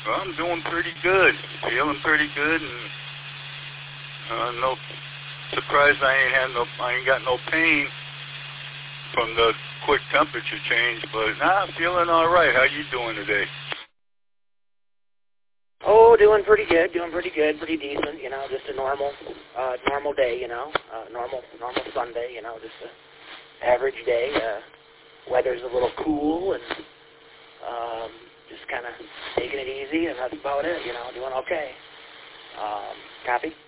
Well, I'm doing pretty good. Feeling pretty good, and no surprise I ain't got no pain from the quick temperature change, but I'm feeling all right. How you doing today? Oh, doing pretty good, pretty decent, just a normal day, normal Sunday, just an average day. Weather's a little cool and just kind of taking it easy, and that's about it, doing okay. Copy?